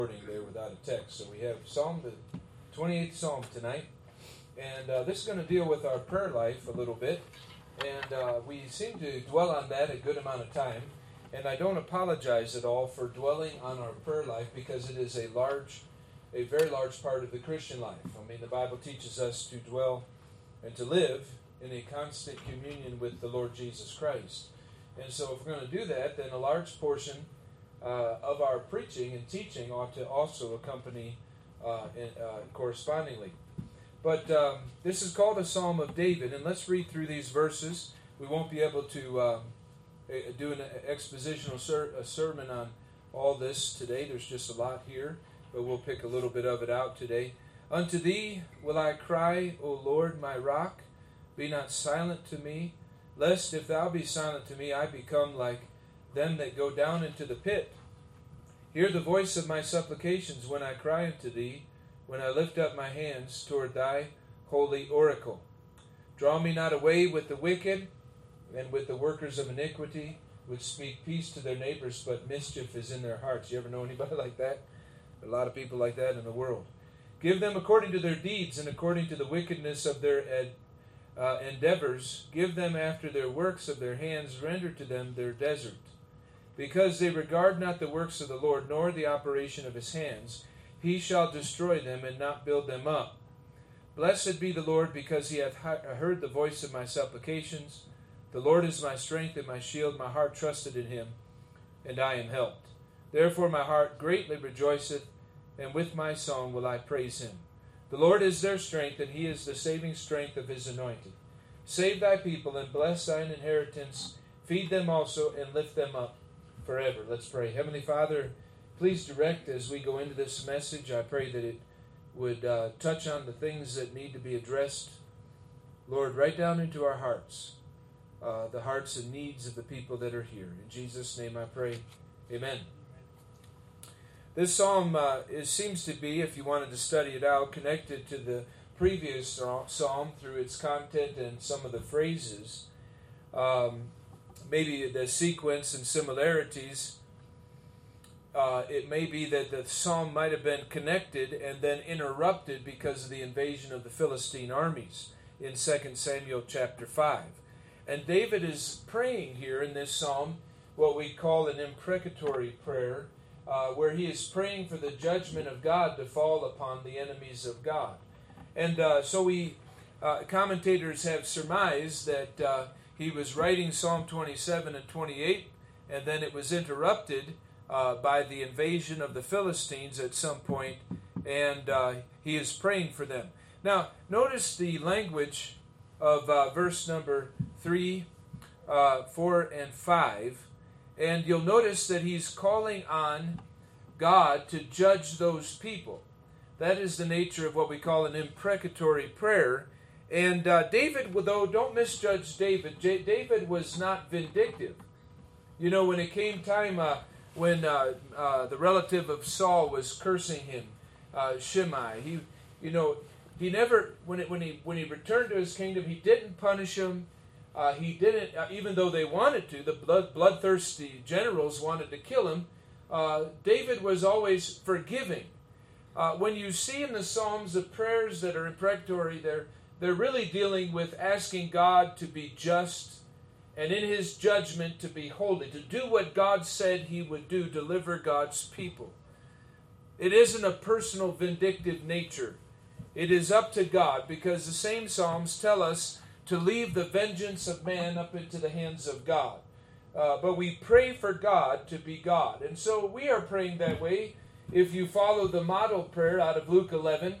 There without a text. So we have the 28th Psalm tonight. And this is going to deal with our prayer life a little bit. And we seem to dwell on that a good amount of time. And I don't apologize at all for dwelling on our prayer life because it is a very large part of the Christian life. I mean, the Bible teaches us to dwell and to live in a constant communion with the Lord Jesus Christ. And so if we're going to do that, then a large portion of our preaching and teaching ought to also accompany correspondingly. But this is called a Psalm of David, and let's read through these verses. We won't be able to do an expositional sermon on all this today. There's just a lot here, but we'll pick a little bit of it out today. Unto thee will I cry, O Lord, my rock. Be not silent to me, lest if thou be silent to me, I become like them that go down into the pit. Hear the voice of my supplications when I cry unto thee, when I lift up my hands toward thy holy oracle. Draw me not away with the wicked, and with the workers of iniquity, which speak peace to their neighbors, but mischief is in their hearts. You ever know anybody like that? A lot of people like that in the world. Give them according to their deeds, and according to the wickedness of their endeavors. Give them after their works of their hands. Render to them their desert. Because they regard not the works of the Lord, nor the operation of his hands, he shall destroy them and not build them up. Blessed be the Lord, because he hath heard the voice of my supplications. The Lord is my strength and my shield. My heart trusted in him, and I am helped. Therefore my heart greatly rejoiceth, and with my song will I praise him. The Lord is their strength, and he is the saving strength of his anointed. Save thy people, and bless thine inheritance. Feed them also, and lift them up forever. Let's pray. Heavenly Father, please direct as we go into this message. I pray that it would touch on the things that need to be addressed. Lord, right down into our hearts, the hearts and needs of the people that are here. In Jesus' name I pray. Amen. This psalm seems to be, if you wanted to study it out, connected to the previous psalm through its content and some of the phrases. Maybe the sequence and similarities. It may be that the psalm might have been connected and then interrupted because of the invasion of the Philistine armies in 2 Samuel chapter 5. And David is praying here in this psalm what we call an imprecatory prayer, where he is praying for the judgment of God to fall upon the enemies of God. And so commentators have surmised that he was writing Psalm 27 and 28, and then it was interrupted by the invasion of the Philistines at some point, and he is praying for them. Now, notice the language of verse number 3, 4, and 5, and you'll notice that he's calling on God to judge those people. That is the nature of what we call an imprecatory prayer. And David, though, don't misjudge David. David was not vindictive. You know, when it came time when the relative of Saul was cursing him, Shimei, he never, when he returned to his kingdom, he didn't punish him. He didn't, even though they wanted to. The bloodthirsty generals wanted to kill him. David was always forgiving. When you see in the Psalms the prayers that are imprecatory, they're really dealing with asking God to be just, and in his judgment to be holy, to do what God said he would do, deliver God's people. It isn't a personal vindictive nature. It is up to God, because the same Psalms tell us to leave the vengeance of man up into the hands of God. But we pray for God to be God. And so we are praying that way. If you follow the model prayer out of Luke 11,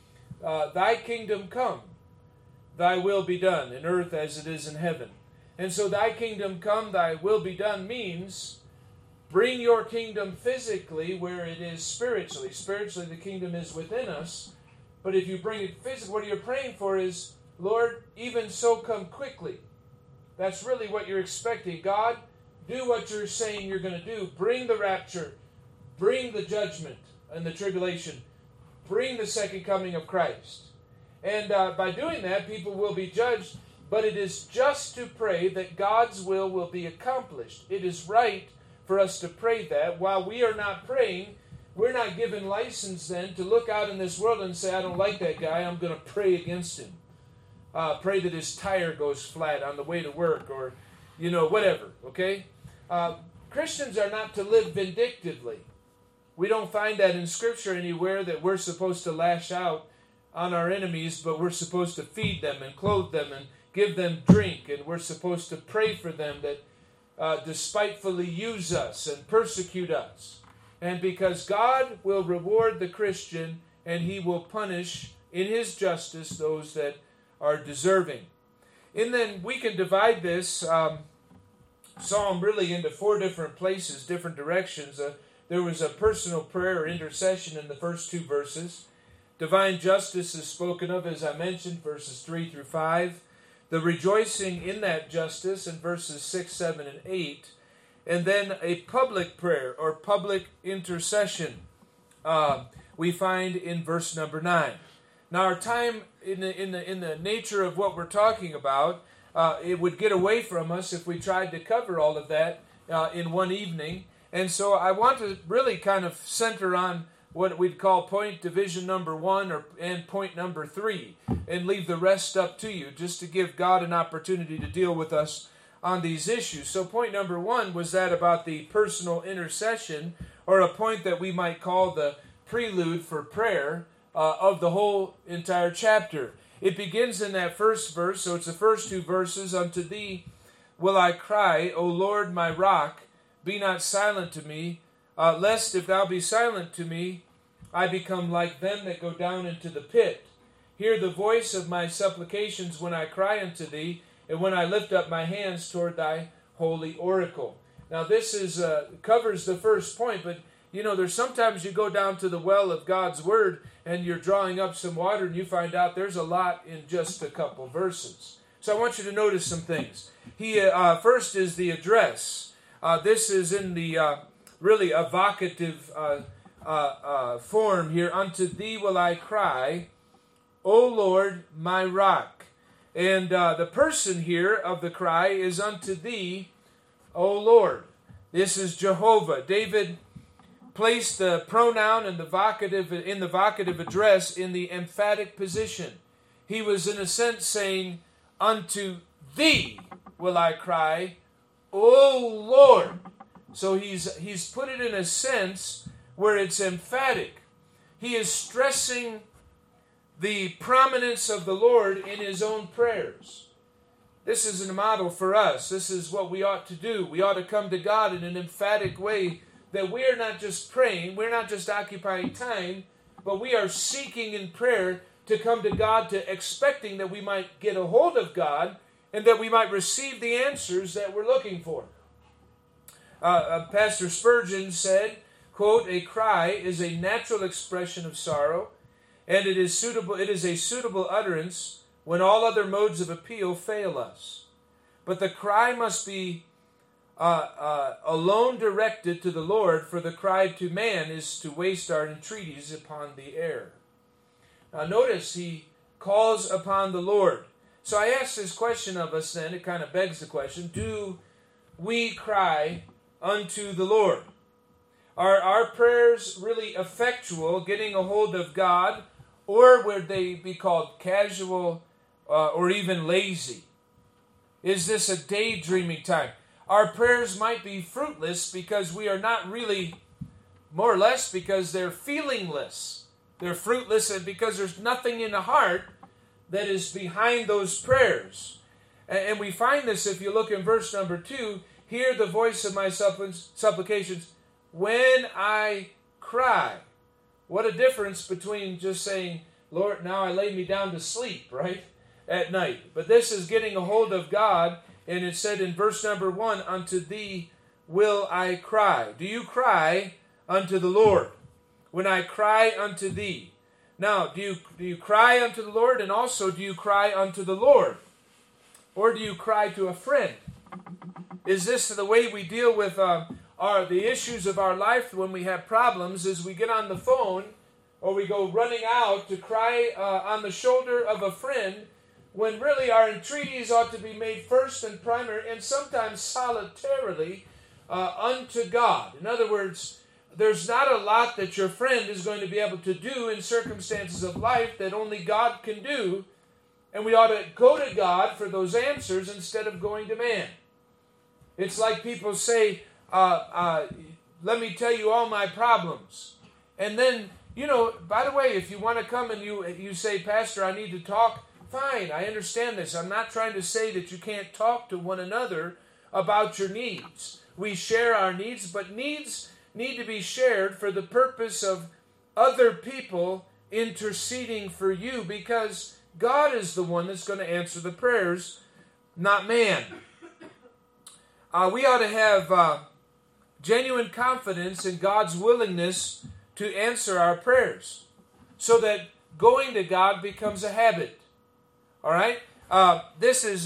thy kingdom come, thy will be done, in earth as it is in heaven. And so thy kingdom come, thy will be done means bring your kingdom physically where it is spiritually. Spiritually, the kingdom is within us. But if you bring it physically, what you're praying for is, Lord, even so come quickly. That's really what you're expecting. God, do what you're saying you're going to do. Bring the rapture. Bring the judgment and the tribulation. Bring the second coming of Christ. And by doing that, people will be judged. But it is just to pray that God's will be accomplished. It is right for us to pray that. While we are not praying, we're not given license then to look out in this world and say, I don't like that guy, I'm going to pray against him. Pray that his tire goes flat on the way to work, or, whatever, okay? Christians are not to live vindictively. We don't find that in Scripture anywhere that we're supposed to lash out on our enemies, but we're supposed to feed them and clothe them and give them drink, and we're supposed to pray for them that despitefully use us and persecute us. And because God will reward the Christian, and He will punish in His justice those that are deserving. And then we can divide this psalm really into 4 different places, different directions. There was a personal prayer or intercession in the first 2 verses. Divine justice is spoken of, as I mentioned, verses 3 through 5. The rejoicing in that justice in verses 6, 7, and 8. And then a public prayer or public intercession we find in verse number 9. Now our time in the nature of what we're talking about, it would get away from us if we tried to cover all of that in one evening. And so I want to really kind of center on what we'd call point division number 1 and point number 3, and leave the rest up to you, just to give God an opportunity to deal with us on these issues. So point number 1 was that about the personal intercession, or a point that we might call the prelude for prayer of the whole entire chapter. It begins in that first verse, so it's the first 2 verses. Unto thee will I cry, O Lord my rock, be not silent to me, lest if thou be silent to me, I become like them that go down into the pit. Hear the voice of my supplications when I cry unto thee, and when I lift up my hands toward thy holy oracle. Now this is covers the first point, but there's sometimes you go down to the well of God's Word and you're drawing up some water and you find out there's a lot in just a couple verses. So I want you to notice some things. First is the address. This is in the really evocative form here. Unto thee will I cry, O Lord my rock. And the person here of the cry is unto thee, O Lord. This is Jehovah. David placed the pronoun in the vocative address in the emphatic position. He was in a sense saying, unto thee will I cry, O Lord. So he's put it in a sense where it's emphatic. He is stressing the prominence of the Lord in his own prayers. This is a model for us. This is what we ought to do. We ought to come to God in an emphatic way, that we are not just praying, we're not just occupying time, but we are seeking in prayer to come to God, to expecting that we might get a hold of God and that we might receive the answers that we're looking for. Pastor Spurgeon said, quote, a cry is a natural expression of sorrow, and it is a suitable utterance when all other modes of appeal fail us. But the cry must be alone directed to the Lord, for the cry to man is to waste our entreaties upon the air. Now notice he calls upon the Lord. So I ask this question of us then, it kind of begs the question, do we cry unto the Lord? Are our prayers really effectual, getting a hold of God, or would they be called casual or even lazy? Is this a daydreaming time? Our prayers might be fruitless because we are not really, more or less, because they're feelingless. They're fruitless because there's nothing in the heart that is behind those prayers. And we find this if you look in verse number 2, hear the voice of my supplications when I cry. What a difference between just saying, Lord, now I lay me down to sleep, right, at night. But this is getting a hold of God, and it said in verse number 1, unto thee will I cry. Do you cry unto the Lord? When I cry unto thee. Now, do you cry unto the Lord, and also do you cry unto the Lord? Or do you cry to a friend? Is this the way we deal with the issues of our life when we have problems? Is we get on the phone or we go running out to cry on the shoulder of a friend, when really our entreaties ought to be made first and primary, and sometimes solitarily unto God. In other words, there's not a lot that your friend is going to be able to do in circumstances of life that only God can do. And we ought to go to God for those answers instead of going to man. It's like people say, let me tell you all my problems. And then, by the way, if you want to come and you say, Pastor, I need to talk, fine, I understand this. I'm not trying to say that you can't talk to one another about your needs. We share our needs, but needs need to be shared for the purpose of other people interceding for you, because God is the one that's going to answer the prayers, not man. We ought to have genuine confidence in God's willingness to answer our prayers, so that going to God becomes a habit. All right, this is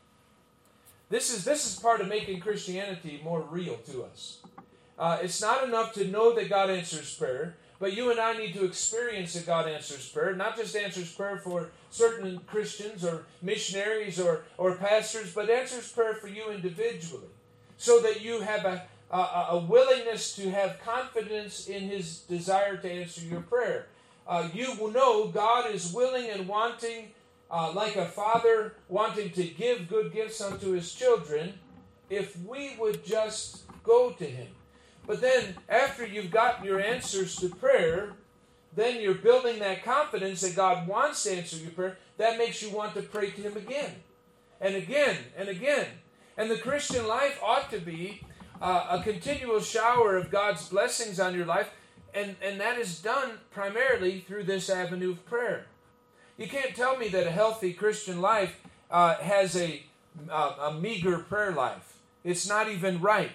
part of making Christianity more real to us. It's not enough to know that God answers prayer, but you and I need to experience that God answers prayer. Not just answers prayer for certain Christians or missionaries or pastors, but answers prayer for you individually, so that you have a willingness to have confidence in His desire to answer your prayer. You will know God is willing and wanting, like a father wanting to give good gifts unto his children, if we would just go to Him. But then, after you've gotten your answers to prayer, then you're building that confidence that God wants to answer your prayer. That makes you want to pray to Him again, and again, and again. And the Christian life ought to be a continual shower of God's blessings on your life, and that is done primarily through this avenue of prayer. You can't tell me that a healthy Christian life has a meager prayer life. It's not even right.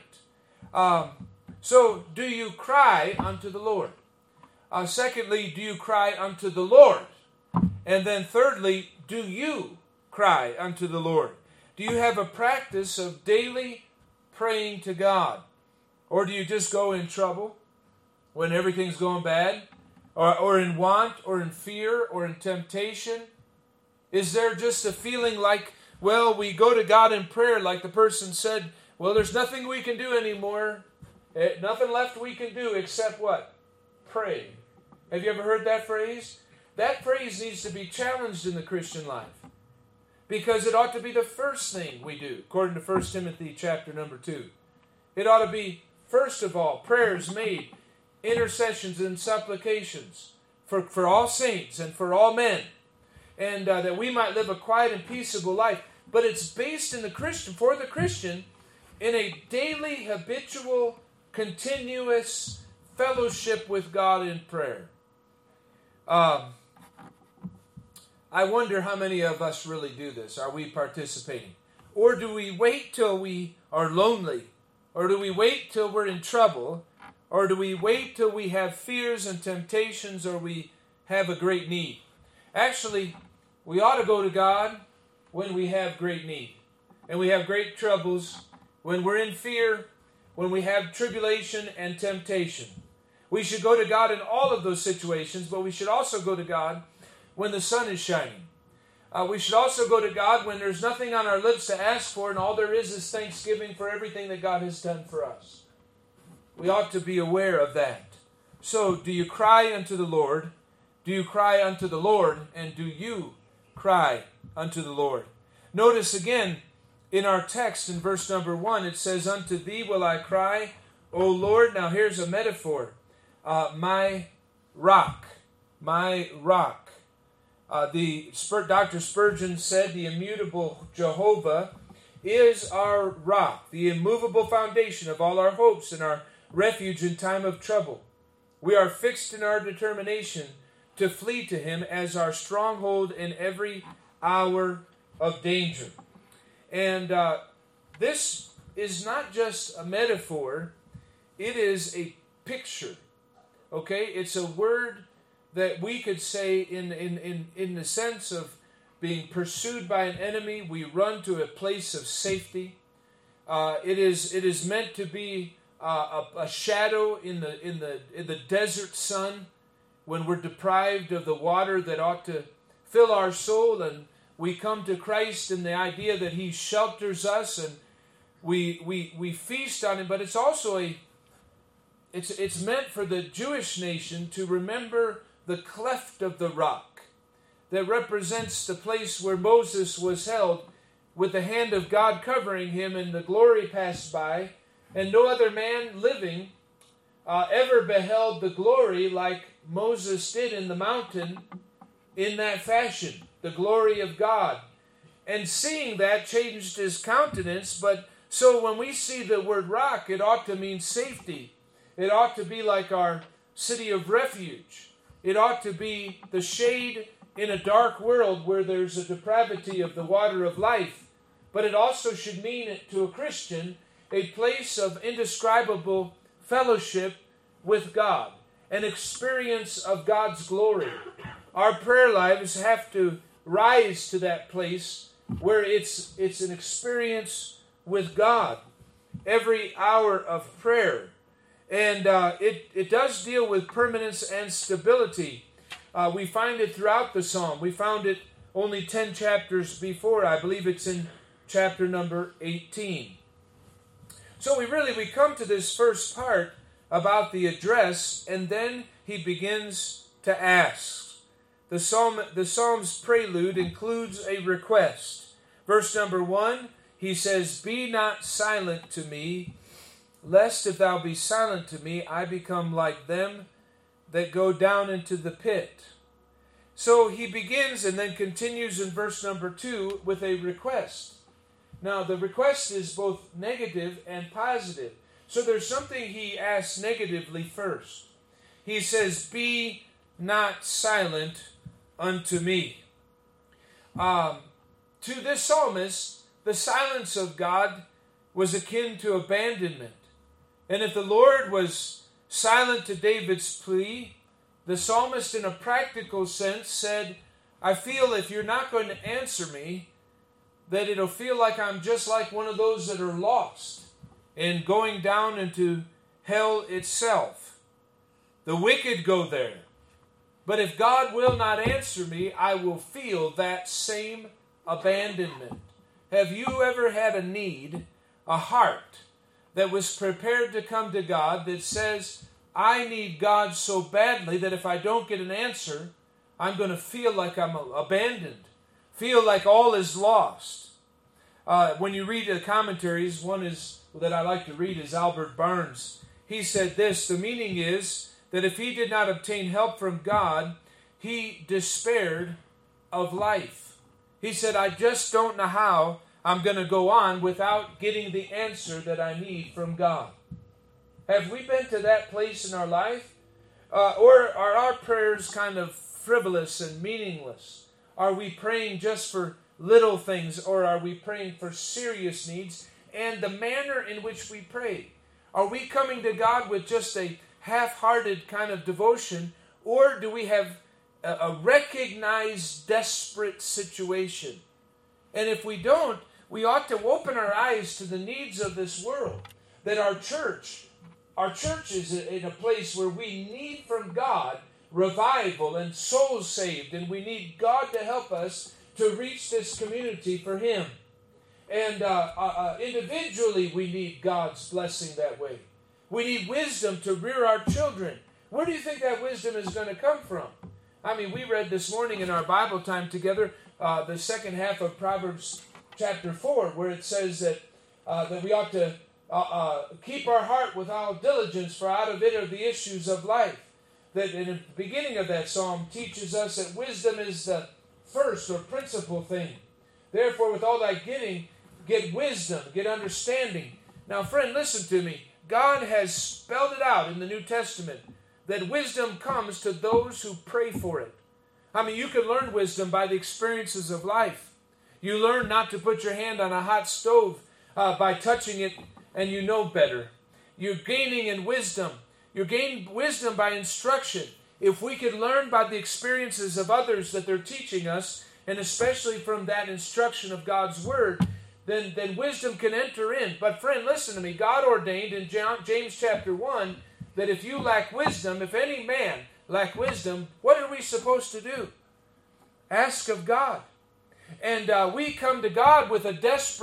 So, do you cry unto the Lord? Secondly, do you cry unto the Lord? And then thirdly, do you cry unto the Lord? Do you have a practice of daily praying to God? Or do you just go in trouble when everything's going bad? Or in want, or in fear, or in temptation? Is there just a feeling like, well, we go to God in prayer like the person said, well, there's nothing we can do anymore. Nothing left we can do except what? Pray. Have you ever heard that phrase? That phrase needs to be challenged in the Christian life, because it ought to be the first thing we do, according to 1 Timothy chapter number 2. It ought to be, first of all, prayers made, intercessions and supplications for all saints and for all men, and that we might live a quiet and peaceable life. But it's based in for the Christian, in a daily, habitual, continuous fellowship with God in prayer. I wonder how many of us really do this. Are we participating? Or do we wait till we are lonely? Or do we wait till we're in trouble? Or do we wait till we have fears and temptations, or we have a great need? Actually, we ought to go to God when we have great need. And we have great troubles, when we're in fear, when we have tribulation and temptation. We should go to God in all of those situations, but we should also go to God when the sun is shining. We should also go to God when there's nothing on our lips to ask for, and all there is thanksgiving for everything that God has done for us. We ought to be aware of that. So, do you cry unto the Lord? Do you cry unto the Lord? And do you cry unto the Lord? Notice again, in our text in verse number 1, it says, unto thee will I cry, O Lord. Now here's a metaphor. My rock. My rock. Dr. Spurgeon said, the immutable Jehovah is our rock, the immovable foundation of all our hopes and our refuge in time of trouble. We are fixed in our determination to flee to Him as our stronghold in every hour of danger. And this is not just a metaphor, it is a picture. Okay? It's a word that we could say in the sense of being pursued by an enemy. We run to a place of safety. It is meant to be a shadow in the desert sun, when we're deprived of the water that ought to fill our soul, and we come to Christ in the idea that He shelters us, and we feast on Him. But it's also it's meant for the Jewish nation to remember the cleft of the rock that represents the place where Moses was held with the hand of God covering him, and the glory passed by, and no other man living ever beheld the glory like Moses did in the mountain in that fashion, the glory of God. And seeing that changed his countenance. But so when we see the word rock, it ought to mean safety. It ought to be like our city of refuge. It ought to be the shade in a dark world where there's a depravity of the water of life. But it also should mean to a Christian a place of indescribable fellowship with God, an experience of God's glory. Our prayer lives have to rise to that place where it's an experience with God every hour of prayer. And it does deal with permanence and stability. We find it throughout the psalm. We found it only 10 chapters before. I believe it's in chapter number 18. So we come to this first part about the address, and then he begins to ask. The psalm's prelude includes a request. Verse number 1, he says, "Be not silent to me, lest if thou be silent to me, I become like them that go down into the pit." So he begins and then continues in verse number 2 with a request. Now the request is both negative and positive. So there's something he asks negatively first. He says, "Be not silent unto me." To this psalmist, the silence of God was akin to abandonment. And if the Lord was silent to David's plea, the psalmist in a practical sense said, "I feel if you're not going to answer me, that it'll feel like I'm just like one of those that are lost and going down into hell itself. The wicked go there. But if God will not answer me, I will feel that same abandonment." Have you ever had a need, a heart, that was prepared to come to God that says, "I need God so badly that if I don't get an answer, I'm going to feel like I'm abandoned, feel like all is lost"? When you read the commentaries, one is that I like to read is Albert Barnes. He said this: the meaning is that if he did not obtain help from God, he despaired of life. He said, "I just don't know how I'm going to go on without getting the answer that I need from God." Have we been to that place in our life? Or are our prayers kind of frivolous and meaningless? Are we praying just for little things, or are we praying for serious needs? And the manner in which we pray. Are we coming to God with just a half-hearted kind of devotion, or do we have a recognized desperate situation? And if we don't, we ought to open our eyes to the needs of this world. That our church is in a place where we need from God revival and souls saved, and we need God to help us to reach this community for Him. And individually we need God's blessing that way. We need wisdom to rear our children. Where do you think that wisdom is going to come from? I mean, we read this morning in our Bible time together the second half of Proverbs chapter 4, where it says that we ought to keep our heart with all diligence, for out of it are the issues of life. That in the beginning of that psalm teaches us that wisdom is the first or principal thing. Therefore, with all thy getting, get wisdom, get understanding. Now, friend, listen to me. God has spelled it out in the New Testament that wisdom comes to those who pray for it. I mean, you can learn wisdom by the experiences of life. You learn not to put your hand on a hot stove by touching it, and you know better. You're gaining in wisdom. You gain wisdom by instruction. If we could learn by the experiences of others that they're teaching us, and especially from that instruction of God's Word, then wisdom can enter in. But friend, listen to me. God ordained in James chapter 1 that if you lack wisdom, if any man lack wisdom, what are we supposed to do? Ask of God. And we come to God with a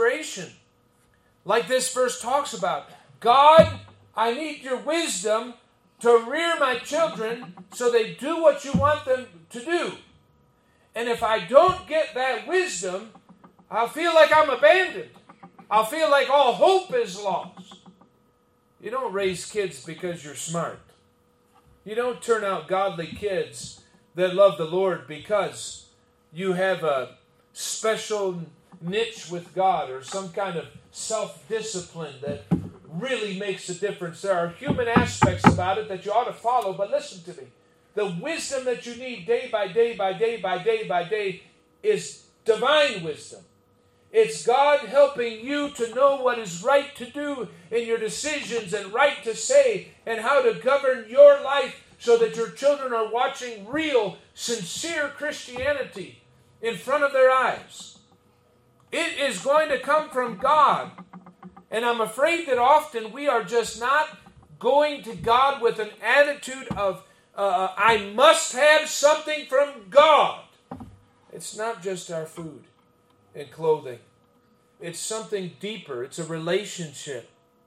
desperation, like this verse talks about. God, I need your wisdom to rear my children so they do what you want them to do. And if I don't get that wisdom, I'll feel like I'm abandoned. I'll feel like all hope is lost. You don't raise kids because you're smart. You don't turn out godly kids that love the Lord because you have a special niche with God or some kind of self-discipline that really makes a difference. There are human aspects about it that you ought to follow, but listen to me. The wisdom that you need day by day by day by day by day is divine wisdom. It's God helping you to know what is right to do in your decisions and right to say and how to govern your life so that your children are watching real, sincere Christianity in front of their eyes. It is going to come from God. And I'm afraid that often we are just not going to God with an attitude of, I must have something from God. It's not just our food and clothing. It's something deeper. It's a relationship.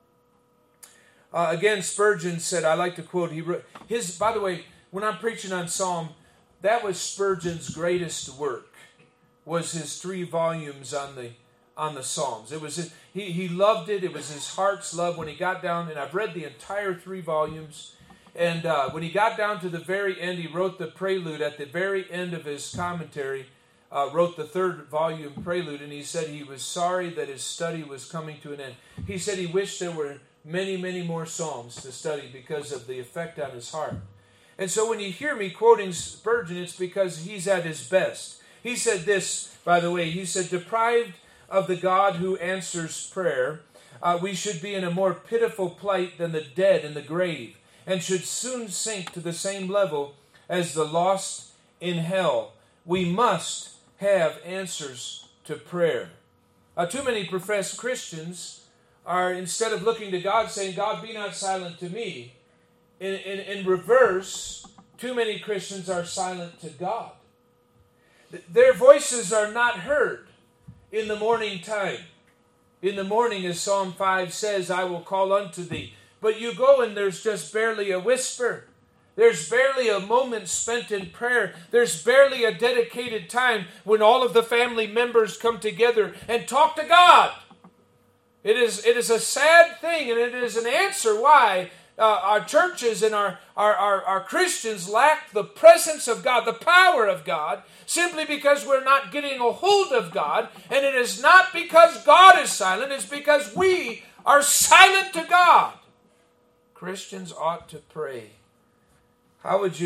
Again, Spurgeon said, I like to quote, by the way, when I'm preaching on Psalm, that was Spurgeon's greatest work, was his 3 volumes on the Psalms. It was he loved it. It was his heart's love when he got down, and I've read the entire 3 volumes. And when he got down to the very end, he wrote the prelude at the very end of his commentary, wrote the 3rd volume prelude, and he said he was sorry that his study was coming to an end. He said he wished there were many, many more Psalms to study because of the effect on his heart. And so when you hear me quoting Spurgeon, it's because he's at his best. He said this, by the way, he said, deprived of the God who answers prayer, we should be in a more pitiful plight than the dead in the grave, and should soon sink to the same level as the lost in hell. We must have answers to prayer. Too many professed Christians are, instead of looking to God, saying, God, be not silent to me. In reverse, too many Christians are silent to God. Their voices are not heard in the morning time. In the morning, as Psalm 5 says, I will call unto thee. But you go and there's just barely a whisper. There's barely a moment spent in prayer. There's barely a dedicated time when all of the family members come together and talk to God. It is a sad thing, and it is an answer why our churches and our Christians lack the presence of God, the power of God, simply because we're not getting a hold of God. And it is not because God is silent, it's because we are silent to God. Christians ought to pray. How would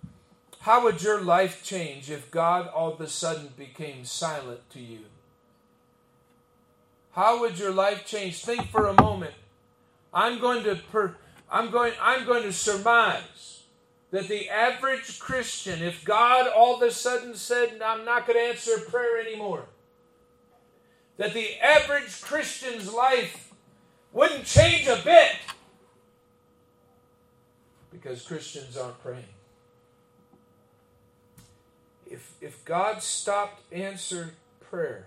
your life change if God all of a sudden became silent to you? How would your life change? Think for a moment. I'm going to surmise that the average Christian, if God all of a sudden said, I'm not going to answer prayer anymore, that the average Christian's life wouldn't change a bit because Christians aren't praying. If God stopped answered prayer,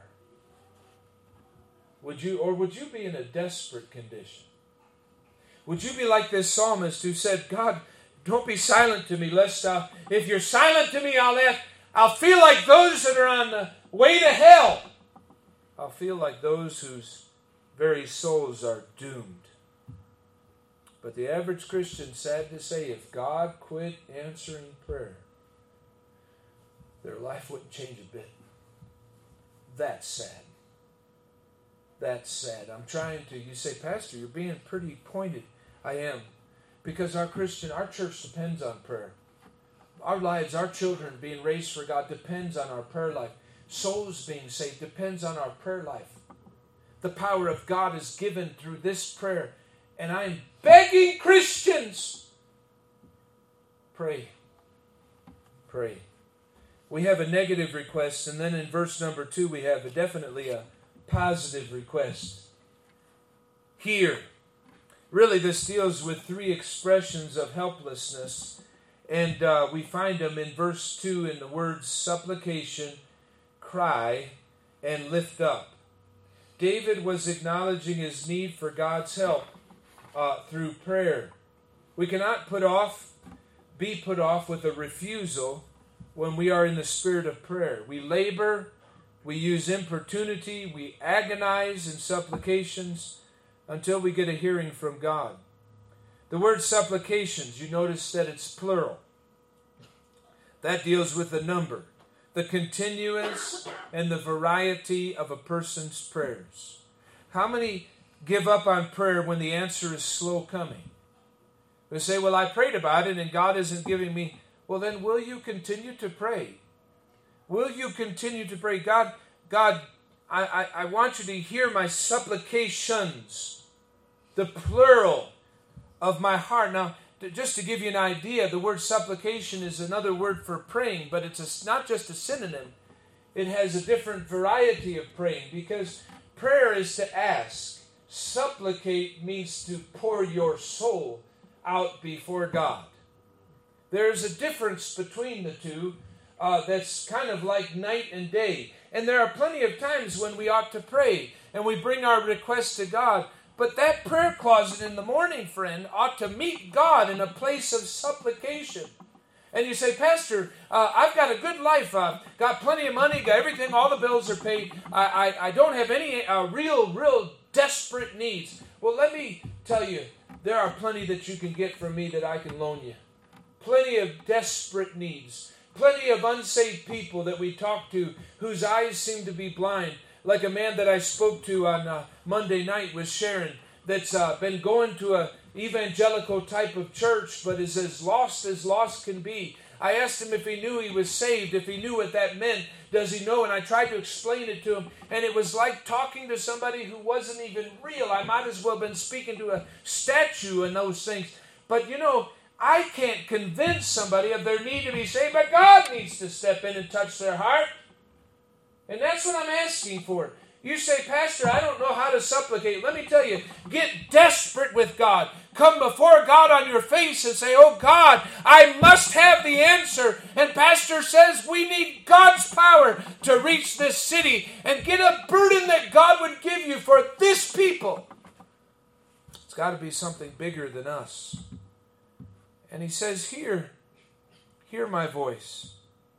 would you be in a desperate condition? Would you be like this psalmist who said, God, don't be silent to me, lest if you're silent to me, I'll feel like those that are on the way to hell. I'll feel like those whose very souls are doomed. But the average Christian, sad to say, if God quit answering prayer, their life wouldn't change a bit. That's sad. That's sad. You say, Pastor, you're being pretty pointed. I am. Because our church depends on prayer. Our lives, our children being raised for God depends on our prayer life. Souls being saved depends on our prayer life. The power of God is given through this prayer. And I'm begging Christians, pray. Pray. We have a negative request, and then in verse number 2 we have definitely a positive request. Here, really this deals with 3 expressions of helplessness, and we find them in verse 2 in the words supplication, cry, and lift up. David was acknowledging his need for God's help through prayer. We cannot be put off with a refusal when we are in the spirit of prayer. We labor, we use importunity, we agonize in supplications until we get a hearing from God. The word supplications, you notice that it's plural. That deals with the number, the continuance, and the variety of a person's prayers. How many give up on prayer when the answer is slow coming? They say, well, I prayed about it and God isn't giving me. Well, then will you continue to pray? Will you continue to pray? God, I want you to hear my supplications, the plural of my heart. Now, just to give you an idea, the word supplication is another word for praying, but it's not just a synonym. It has a different variety of praying, because prayer is to ask. Supplicate means to pour your soul out before God. There's a difference between the two that's kind of like night and day. And there are plenty of times when we ought to pray and we bring our requests to God. But that prayer closet in the morning, friend, ought to meet God in a place of supplication. And you say, Pastor, I've got a good life. Got plenty of money, got everything, all the bills are paid. I don't have any real desperate needs. Well, let me tell you, there are plenty that you can get from me that I can loan you. Plenty of desperate needs. Plenty of unsaved people that we talk to whose eyes seem to be blind. Like a man that I spoke to on Monday night with Sharon that's been going to a evangelical type of church but is as lost can be. I asked him if he knew he was saved, if he knew what that meant. Does he know? And I tried to explain it to him. And it was like talking to somebody who wasn't even real. I might as well have been speaking to a statue and those things. But you know, I can't convince somebody of their need to be saved, but God needs to step in and touch their heart. And that's what I'm asking for. You say, Pastor, I don't know how to supplicate. Let me tell you, get desperate with God. Come before God on your face and say, oh God, I must have the answer. And Pastor says we need God's power to reach this city and get a burden that God would give you for this people. It's got to be something bigger than us. And he says, hear my voice.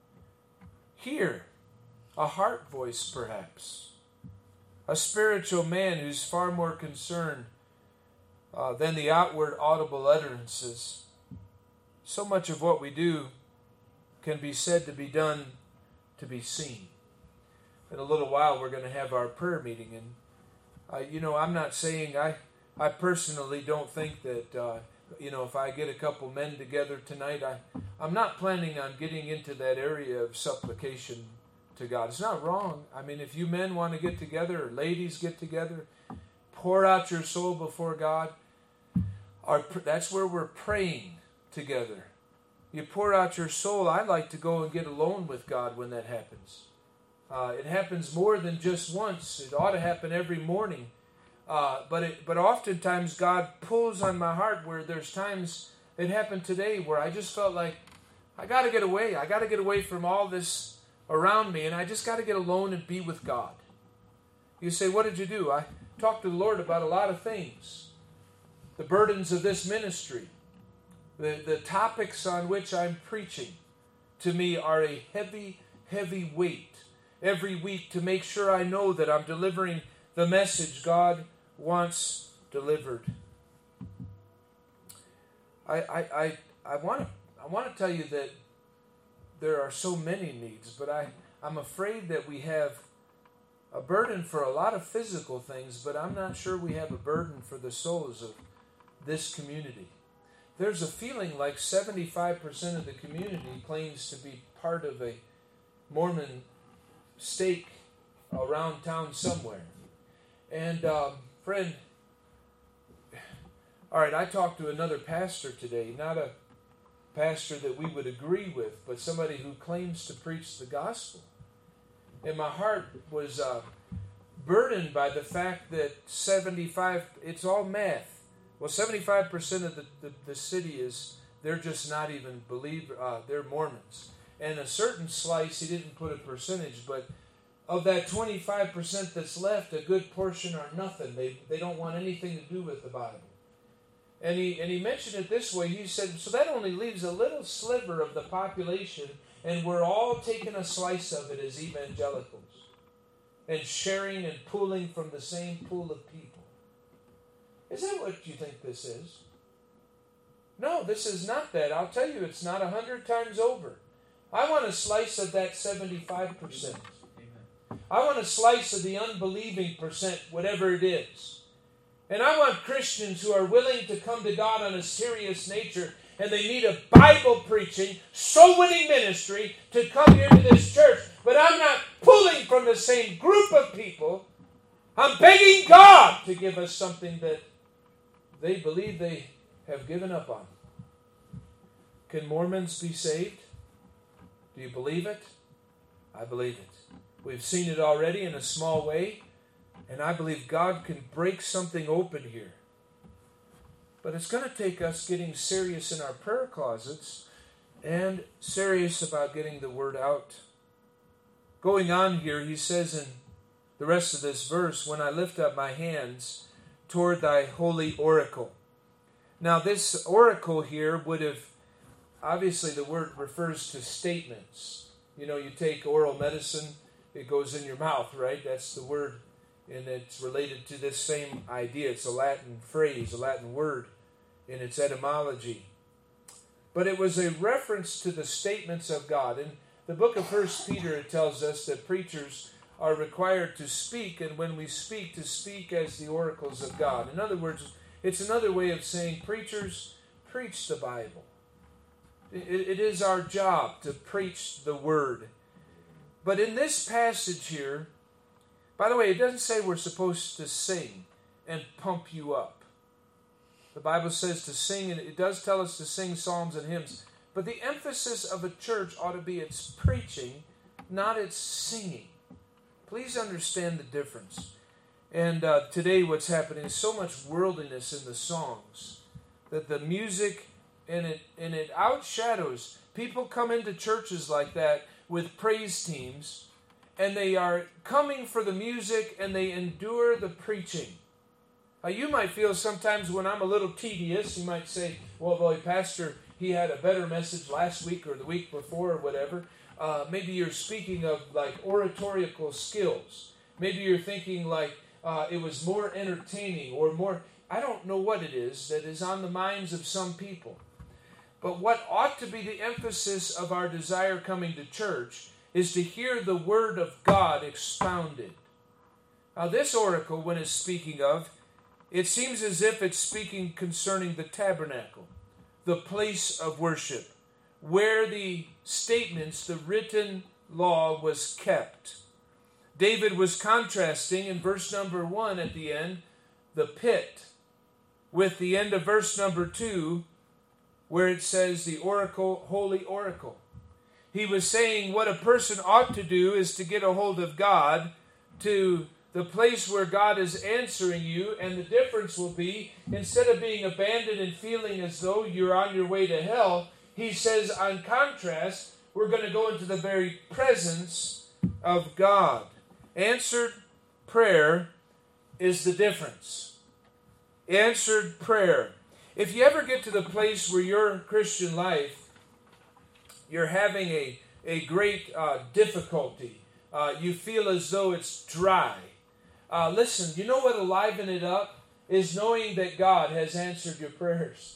Hear a heart voice, perhaps. A spiritual man who's far more concerned than the outward audible utterances. So much of what we do can be said to be done to be seen. In a little while, we're going to have our prayer meeting. And, I'm not saying, I personally don't think that, if I get a couple men together tonight, I'm not planning on getting into that area of supplication to God. It's not wrong. I mean, if you men want to get together, or ladies get together, pour out your soul before God. That's where we're praying together. You pour out your soul. I like to go and get alone with God when that happens. It happens more than just once. It ought to happen every morning. But oftentimes God pulls on my heart, where there's times, it happened today, where I just felt like, I got to get away. I got to get away from all this around me, and I just got to get alone and be with God. You say, what did you do? I talked to the Lord about a lot of things. The burdens of this ministry, the topics on which I'm preaching, to me are a heavy, heavy weight every week to make sure I know that I'm delivering the message God wants delivered. I want to tell you that there are so many needs, but I'm afraid that we have a burden for a lot of physical things, but I'm not sure we have a burden for the souls of this community. There's a feeling like 75% of the community claims to be part of a Mormon stake around town somewhere. And, friend, all right, I talked to another pastor today, not a pastor that we would agree with, but somebody who claims to preach the gospel. And my heart was burdened by the fact that it's all math. Well, 75% of the city they're just not even they're Mormons. And a certain slice, he didn't put a percentage, but of that 25% that's left, a good portion are nothing. They don't want anything to do with the Bible. And he mentioned it this way. He said, so that only leaves a little sliver of the population, and we're all taking a slice of it as evangelicals and sharing and pooling from the same pool of people. Is that what you think this is? No, this is not that. I'll tell you, it's not 100 times over. I want a slice of that 75%. I want a slice of the unbelieving percent, whatever it is. And I want Christians who are willing to come to God on a serious nature, and they need a Bible preaching, soul-winning ministry to come here to this church. But I'm not pulling from the same group of people. I'm begging God to give us something that they believe they have given up on. Can Mormons be saved? Do you believe it? I believe it. We've seen it already in a small way. And I believe God can break something open here. But it's going to take us getting serious in our prayer closets and serious about getting the word out. Going on here, he says in the rest of this verse, when I lift up my hands toward thy holy oracle. Now this oracle here would have, obviously the word refers to statements. You know, you take oral medicine, it goes in your mouth, right? That's the word. And it's related to this same idea. It's a Latin phrase, a Latin word in its etymology. But it was a reference to the statements of God. In the book of 1 Peter, it tells us that preachers are required to speak, and when we speak, to speak as the oracles of God. In other words, it's another way of saying preachers preach the Bible. It is our job to preach the Word. But in this passage here, by the way, it doesn't say we're supposed to sing and pump you up. The Bible says to sing, and it does tell us to sing psalms and hymns. But the emphasis of a church ought to be its preaching, not its singing. Please understand the difference. And today what's happening is so much worldliness in the songs that the music, and it outshadows. People come into churches like that with praise teams, and they are coming for the music, and they endure the preaching. You might feel sometimes when I'm a little tedious, you might say, well, boy, Pastor, he had a better message last week or the week before or whatever. Maybe you're speaking of like oratorical skills. Maybe you're thinking like it was more entertaining or more, I don't know what it is that is on the minds of some people. But what ought to be the emphasis of our desire coming to church is to hear the Word of God expounded. Now this oracle, when it's speaking of, it seems as if it's speaking concerning the tabernacle, the place of worship, where the statements, the written law was kept. David was contrasting in verse number 1 at the end, the pit, with the end of verse number 2, where it says the oracle, holy oracle. He was saying what a person ought to do is to get a hold of God, to the place where God is answering you, and the difference will be, instead of being abandoned and feeling as though you're on your way to hell, he says, on contrast, we're going to go into the very presence of God. Answered prayer is the difference. Answered prayer. If you ever get to the place where your Christian life, you're having a great difficulty, you feel as though it's dry. Listen, you know what liven it up is knowing that God has answered your prayers.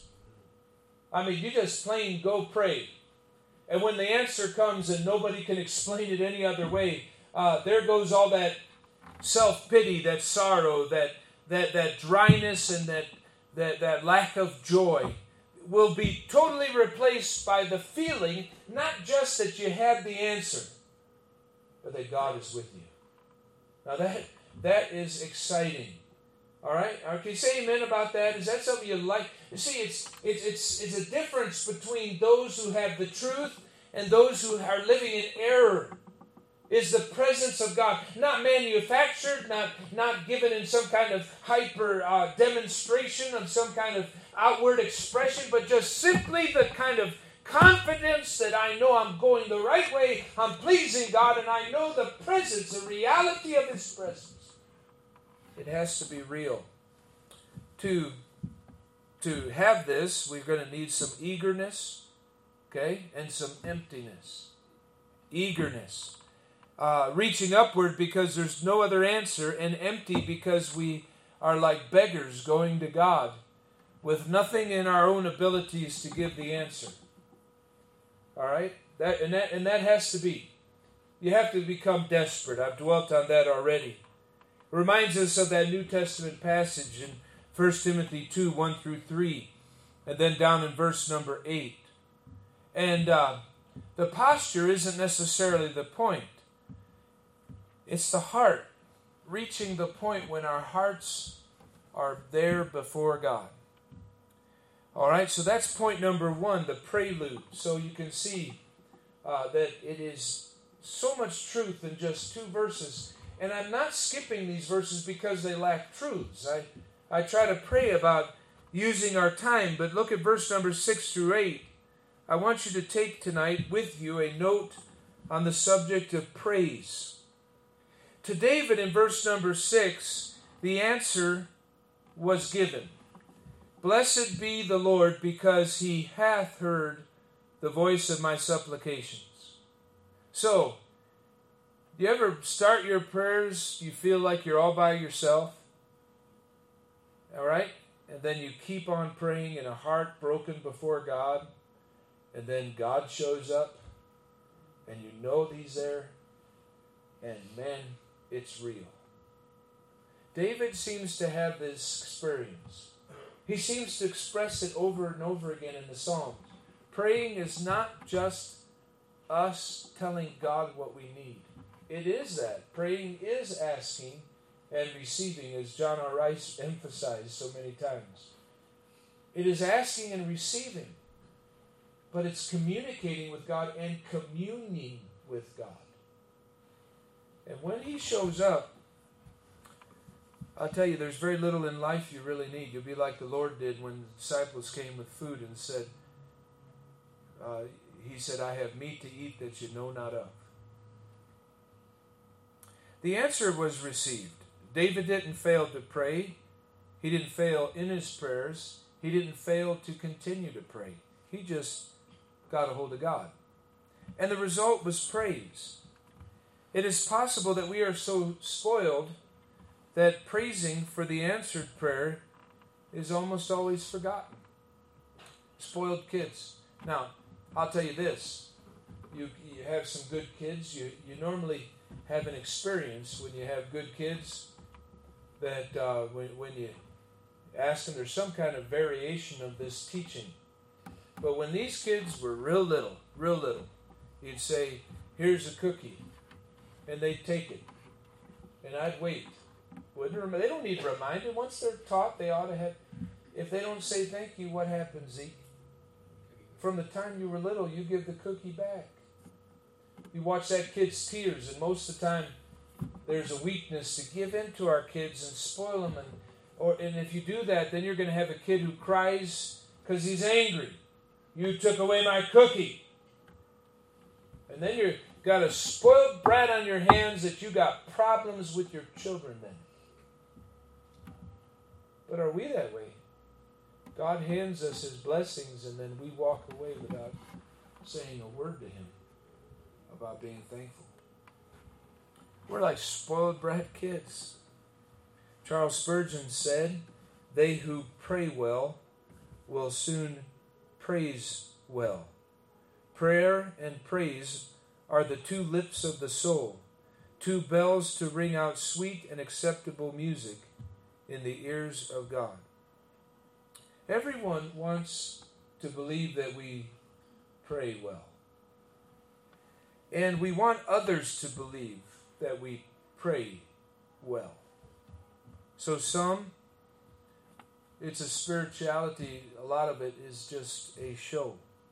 I mean, you just plain go pray. And when the answer comes and nobody can explain it any other way, there goes all that self-pity, that sorrow, that dryness, and that lack of joy will be totally replaced by the feeling, not just that you have the answer, but that God is with you. Now that is exciting. All right? Can you say amen about that? Is that something you like? You see, it's a difference between those who have the truth and those who are living in error. Is the presence of God, not manufactured, not given in some kind of hyper demonstration of some kind of outward expression, but just simply the kind of confidence that I know I'm going the right way, I'm pleasing God, and I know the presence, the reality of His presence. It has to be real. 2, to have this, we're going to need some eagerness, okay, and some emptiness. Eagerness. Reaching upward because there's no other answer, and empty because we are like beggars going to God with nothing in our own abilities to give the answer. All right? That has to be. You have to become desperate. I've dwelt on that already. It reminds us of that New Testament passage in 1 Timothy 2, 1 through 3, and then down in verse number 8. And the posture isn't necessarily the point. It's the heart, reaching the point when our hearts are there before God. All right, so that's point number one, the prelude. So you can see that it is so much truth in just 2 verses. And I'm not skipping these verses because they lack truths. I try to pray about using our time, but look at verse number 6 through 8. I want you to take tonight with you a note on the subject of praise. To David in verse number 6, the answer was given. Blessed be the Lord, because he hath heard the voice of my supplications. So, do you ever start your prayers, you feel like you're all by yourself? All right? And then you keep on praying in a heart broken before God, and then God shows up, and you know he's there, and man, it's real. David seems to have this experience. He seems to express it over and over again in the Psalms. Praying is not just us telling God what we need. It is that. Praying is asking and receiving, as John R. Rice emphasized so many times. It is asking and receiving, but it's communicating with God and communing with God. And when he shows up, I'll tell you, there's very little in life you really need. You'll be like the Lord did when the disciples came with food and said, he said, I have meat to eat that you know not of. The answer was received. David didn't fail to pray. He didn't fail in his prayers. He didn't fail to continue to pray. He just got a hold of God. And the result was praise. It is possible that we are so spoiled that praising for the answered prayer is almost always forgotten. Spoiled kids. Now, I'll tell you this. You have some good kids. You normally have an experience when you have good kids that when you ask them, there's some kind of variation of this teaching. But when these kids were real little, you'd say, here's a cookie. And they'd take it. And I'd wait. They don't need reminded. Once they're taught, they ought to have. If they don't say thank you, what happens, Zeke? From the time you were little, you give the cookie back. You watch that kid's tears, and most of the time, there's a weakness to give in to our kids and spoil them. And if you do that, then you're going to have a kid who cries because he's angry. You took away my cookie. And then you've got a spoiled brat on your hands that you got problems with your children then. But are we that way? God hands us his blessings and then we walk away without saying a word to him about being thankful. We're like spoiled brat kids. Charles Spurgeon said, they who pray well will soon praise well. Prayer and praise are the two lips of the soul, two bells to ring out sweet and acceptable music in the ears of God. Everyone wants to believe that we pray well. And we want others to believe that we pray well. So it's a spirituality, a lot of it is just a show.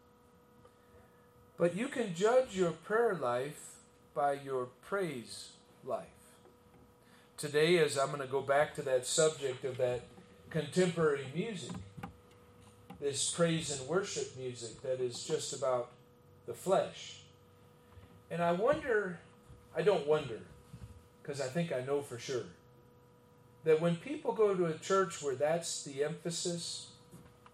But you can judge your prayer life by your praise life. Today, as I'm going to go back to that subject of that contemporary music, this praise and worship music that is just about the flesh. And I don't wonder, because I think I know for sure, that when people go to a church where that's the emphasis,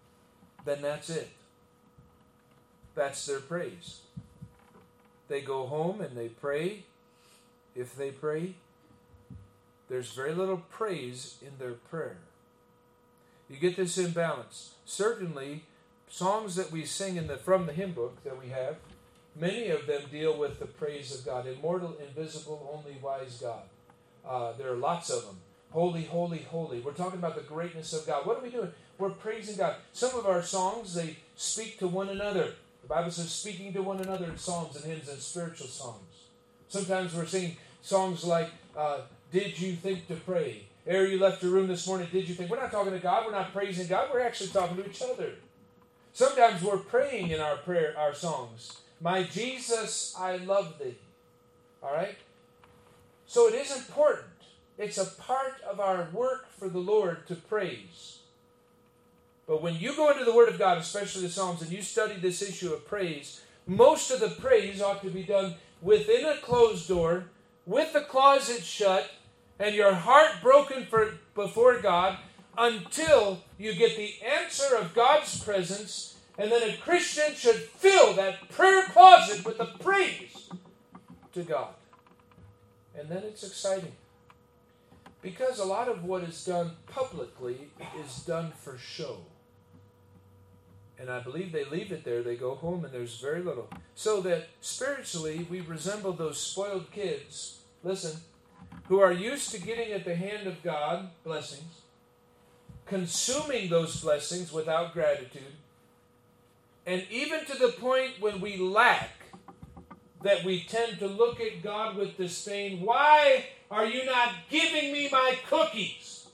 then that's it. That's their praise. They go home and they pray. If they pray, there's very little praise in their prayer. You get this imbalance. Certainly, songs that we sing from the hymn book that we have, many of them deal with the praise of God. Immortal, invisible, only wise God. There are lots of them. Holy, holy, holy. We're talking about the greatness of God. What are we doing? We're praising God. Some of our songs, they speak to one another. The Bible says speaking to one another in psalms and hymns and spiritual songs. Sometimes we're singing songs like, Did You Think to Pray? Ere you left your room this morning, did you think? We're not talking to God. We're not praising God. We're actually talking to each other. Sometimes we're praying in our prayer, our songs. My Jesus, I love thee. All right? So it is important. It's a part of our work for the Lord to praise. But when you go into the Word of God, especially the Psalms, and you study this issue of praise, most of the praise ought to be done within a closed door, with the closet shut, and your heart broken before God until you get the answer of God's presence, and then a Christian should fill that prayer closet with the praise to God. And then it's exciting. Because a lot of what is done publicly is done for show. And I believe they leave it there, they go home, and there's very little. So that spiritually we resemble those spoiled kids, listen, who are used to getting at the hand of God blessings, consuming those blessings without gratitude, and even to the point when we lack, that we tend to look at God with disdain. Why are you not giving me my cookies?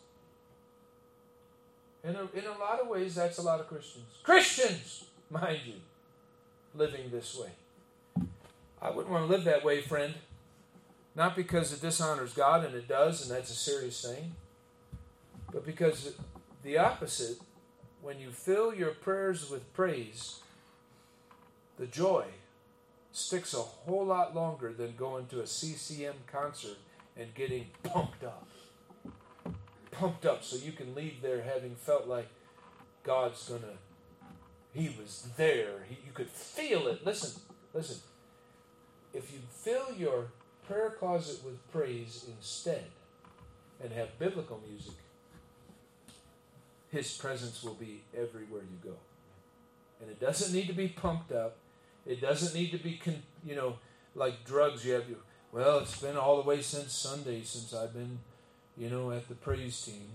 And in a lot of ways, that's a lot of Christians. Christians, mind you, living this way. I wouldn't want to live that way, friend. Not because it dishonors God, and it does, and that's a serious thing. But because the opposite, when you fill your prayers with praise, the joy sticks a whole lot longer than going to a CCM concert and getting pumped up. Pumped up so you can leave there having felt like God's going to, He was there. You could feel it. Listen. If you fill your prayer closet with praise instead and have biblical music, His presence will be everywhere you go. And it doesn't need to be pumped up. It doesn't need to be, like drugs. Well, it's been all the way since Sunday since I've been, at the praise team.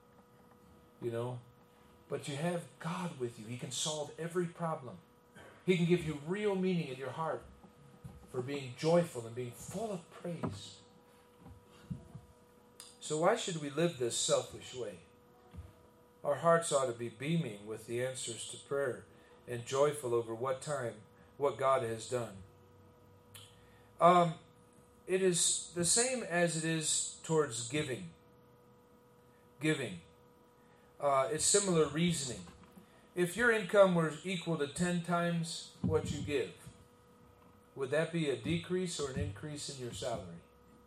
But you have God with you. He can solve every problem. He can give you real meaning in your heart for being joyful and being full of praise. So why should we live this selfish way? Our hearts ought to be beaming with the answers to prayer and joyful over what God has done. It is the same as it is towards giving. It's similar reasoning. If your income were equal to 10 times what you give, would that be a decrease or an increase in your salary?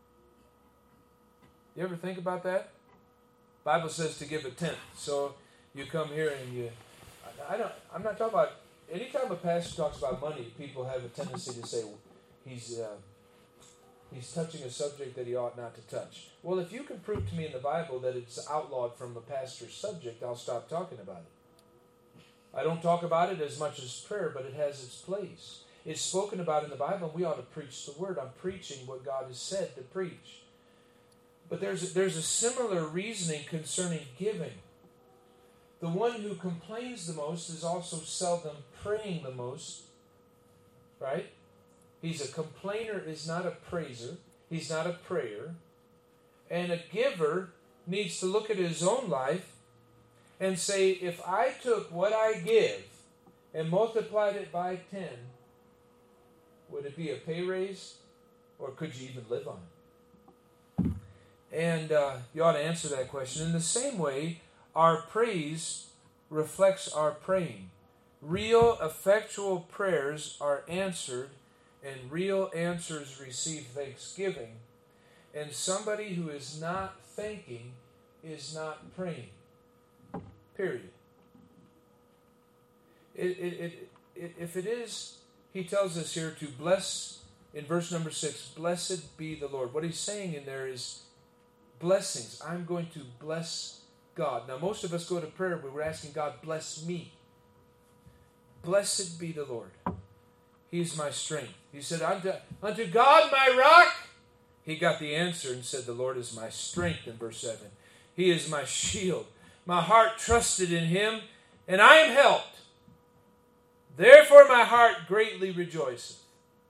You ever think about that? The Bible says to give a tenth. So you come here and I'm not talking about, anytime a pastor talks about money, people have a tendency to say he's touching a subject that he ought not to touch. Well, if you can prove to me in the Bible that it's outlawed from a pastor's subject, I'll stop talking about it. I don't talk about it as much as prayer, but it has its place. It's spoken about in the Bible, and we ought to preach the Word. I'm preaching what God has said to preach. But there's a similar reasoning concerning giving. The one who complains the most is also seldom praying the most, right? He's a complainer, is not a praiser. He's not a prayer. And a giver needs to look at his own life and say, if I took what I give and multiplied it by 10, would it be a pay raise? Or could you even live on it? And you ought to answer that question. In the same way, our praise reflects our praying. Real, effectual prayers are answered, and real answers receive thanksgiving. And somebody who is not thanking is not praying. Period. If it is, he tells us here to bless, in verse number 6, blessed be the Lord. What he's saying in there is blessings. I'm going to bless God. Now, most of us go to prayer where we're asking God, bless me. Blessed be the Lord. He's my strength. He said, unto God my rock. He got the answer and said, the Lord is my strength in verse 7. He is my shield. My heart trusted in him, and I am helped. Therefore my heart greatly rejoiceth.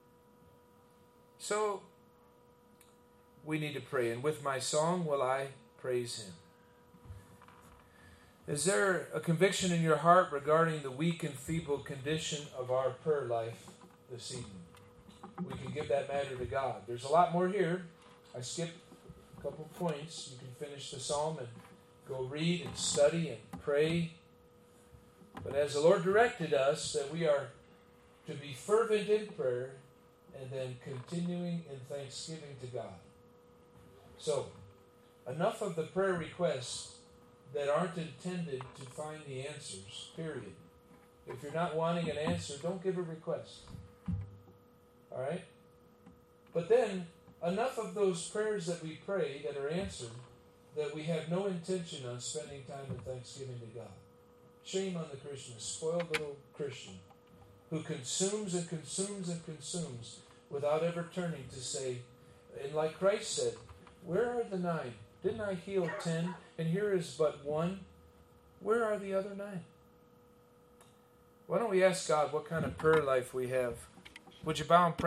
So, we need to pray, and with my song will I praise him. Is there a conviction in your heart regarding the weak and feeble condition of our prayer life this evening? We can give that matter to God. There's a lot more here. I skipped a couple points. You can finish the psalm and go read and study and pray. But as the Lord directed us, that we are to be fervent in prayer and then continuing in thanksgiving to God. So, enough of the prayer requests that aren't intended to find the answers, period. If you're not wanting an answer, don't give a request. All right? But then, enough of those prayers that we pray that are answered that we have no intention on spending time in thanksgiving to God. Shame on the Christian, a spoiled little Christian who consumes and consumes and consumes without ever turning to say, and like Christ said, where are the 9? Didn't I heal 10? And here is but 1. Where are the other 9? Why don't we ask God what kind of prayer life we have? Would you bow and pray?